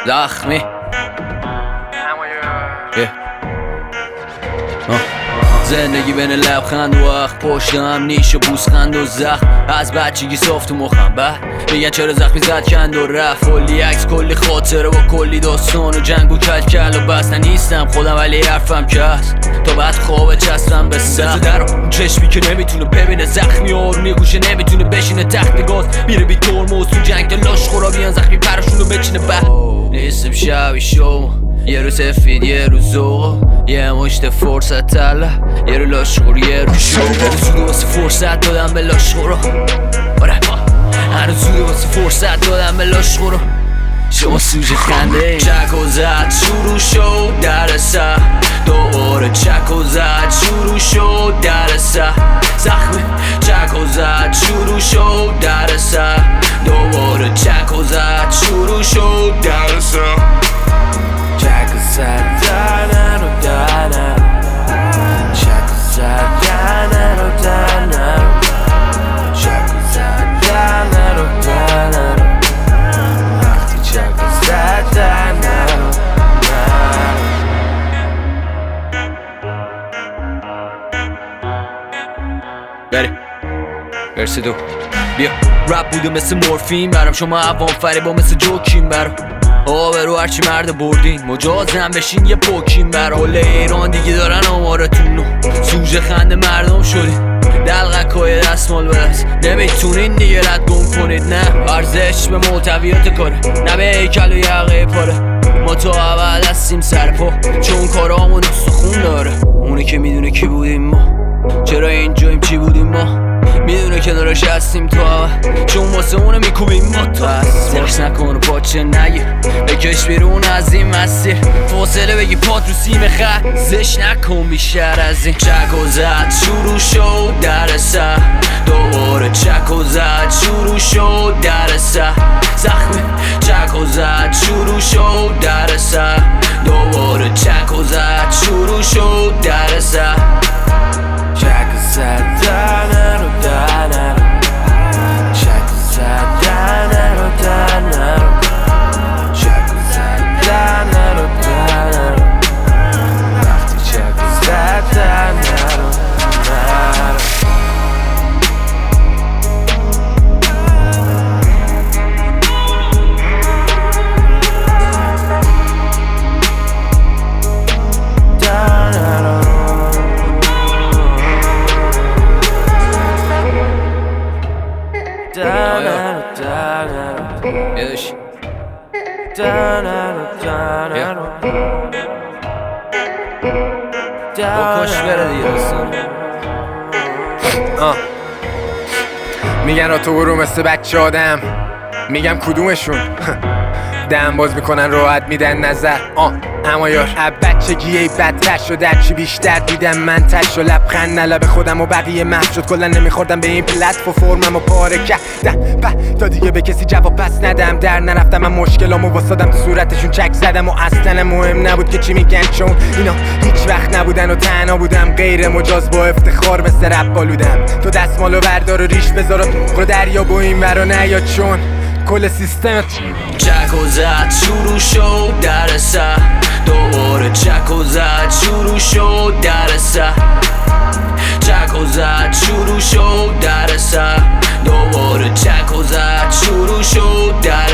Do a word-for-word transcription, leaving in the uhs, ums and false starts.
زخمی زندگی بین لبخند و وقت پشت هم نیش و بوسخند و زخم از بچگی صاف تو مخم بعد میگن چرا زخمی زد کند و رفت کلی عکس کلی خاطره با کلی داستان و جنگ و کل کل و بس نیستم خودم ولی حرفم که هست تا بعد خوابه چستم به سم در اون چشمی که نمیتونه ببینه زخمی آرومی گوشه نمیتونه بشینه تخت گاز میره بی ترمز تو جنگ دلاش خورا بیان زخمی پرشونو بچینه بعد نیستم شبی شما یه رو سفید یه رو زوغا یه مشت فرصت تله یه رو لاشخور یه رو شو هنو زوده واسه فرصت دادم به لاشخورا آره هنو زوده واسه فرصت دادم به لاشخورا شما سوژه خنده چک و زد شروع شد در سر دوباره چک و زد شروع شد در سر زخمه چک و زد شروع شد در سر دوباره چک و زد شروع شد در سر چک و زد دنر و دنر چک و زد دنر و دنر چک و زد دنر و دنر وقتی چک و زد دنر و دنر بری برسی دو بیا رپ بوده مثل مورفین برام شما عوام فریبا مثل جوکین برام آبرو هرچی مرد بردین مجازم بشین یه پوکین برا کل ایران دیگه دارن آمارتون نو سوژه خنده مردم شدین دلغکای دستمال برس نمیتونین دیگه رد گم کنید نه ارزش به محتویات کاره نه به هیکل و یقه پاره ما تو اول هستیم سر پا چون کارامون استخون داره اونی که میدونه کی بودیم ما چرا اینجاییم چی بودیم ما میدونه کنارش هستیم تو اول چون واسه اونه میکوبیم ما تو هست فرش نکن و پاچه نگیر بکش بیرون از این مسیر فاصله بگی پات رو سیم خط زش نکن بیشتر از این چک و زد شروع شد در سر دوباره چک و زد شروع شد در سر زخمه چک و زد شروع شد در سر دوباره چک و زد شروع شد در سر چک و زد دنر و دنر چک و زد دنر و دنر چک و زد دنر و دنر وقتی چک و زد دنر و دنر یادش با کش بره دیگه دوستان میگن را تو برو مثل بچه آدم میگم کدومشون دم باز میکنن راحت میدن نظر آه اما یار اب بچگی ای بدتر شد هرچی بیشتر دیدم من تش و لبخند نلب خودم و بقیه محو شد کلا نمیخوردم به این پلت و فرمم و پاره کردم تا دیگه به کسی جواب پس ندم در نرفتم من مشکلامو واسادم تو صورتشون چک زدم و اصلا مهم نبود که چی میگن چون اینا هیچ وقت نبودن و تنها بودم غیر مجاز با افتخار مثل رپ بالودم تو دستمالو بردار و ریش بذار رو دریا با این ورا نیا چون کل سیستمت چک و زد شروع شد در سر دوباره چک و زد شروع شد در سر چک و زد شروع شد در سر دوباره چک و زد شروع شد در